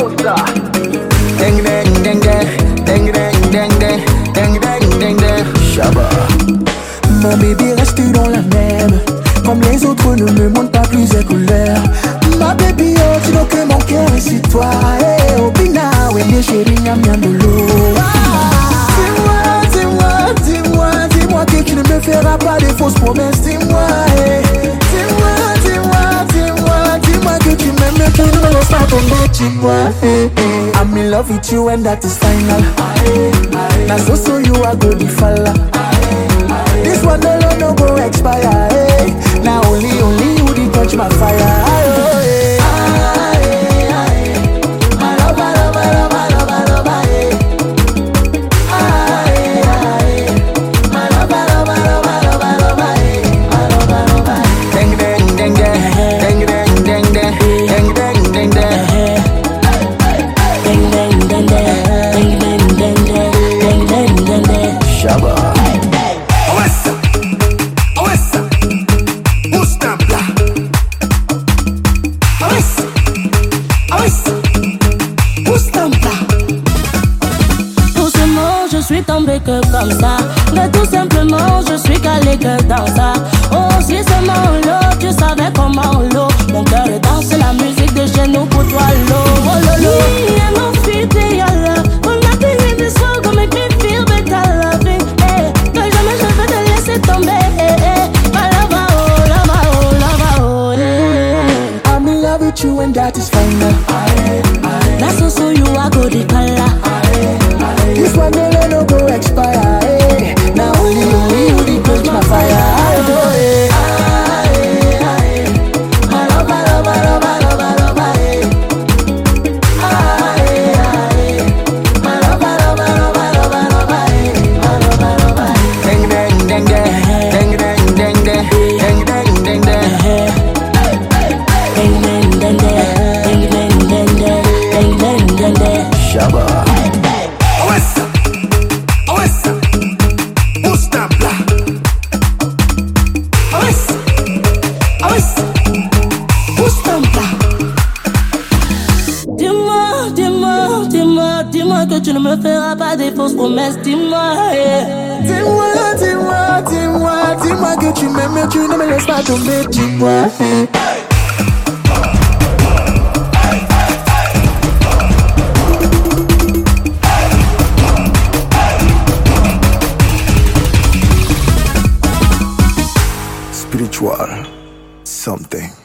Cosa. Ding ding ding ding ding ding ding ding ding ding ding. Shabba. Mon bébé reste dans la même. Comme les autres ne me montrent pas plusieurs couleurs. Ma baby, oh, tu n'as que mon cœur est sur toi. Eh, oh, bina, ouais, les chéris, miam, miam, de l'eau. Dis-moi que tu ne me feras pas de fausses promesses. Dis-moi, eh. Dis-moi que tu m'aimes, tu ne me laisses pas tomber. Dis-moi, eh, eh. I'm in love with you and that is final. Now so you are good if Allah. This one no go expire, eh. Now only you did touch my fire, eh. My love, my love, my love, my love, my love, eh. My love, my love, my love, my love, my love, eh. My love, my love, my love. Ding ding ding ding ding ding ding ding ding ding ding. Ding ding ding ding ding ding ding ding ding ding. Shabba. Doucement, je suis tombé que comme ça. Mais tout simplement, je suis calé que dans ça. Oh, si seulement l'eau, tu savais comment l'eau. Mon cœur danse la musique de chez nous pour toi, l'eau. Oh, lolo. Me and my feet, they are love. But nothing in this world gonna make me feel better loving. Eh, que jamais je vais te laisser tomber. Eh, eh. My lover, oh, lover, oh, lover, oh, eh. I'm in love with you and that is final. That's also you are good color. This one no go expire, eh. Now only you did touch my fire, eh. My love, my love, my love, my love, my love, eh. My love, my love, my love, my love, my love, eh. My love, my love, eh. Ding ding ding ding ding ding ding ding ding ding ding. Ding ding ding ding ding ding ding ding ding ding. Shabba. Dis-moi que tu ne me feras pas des fausses promesses. Dis-moi, eh. Dis-moi que tu m'aimes et tu ne me laisses pas tomber. Dis-moi, eh. Spiritual something.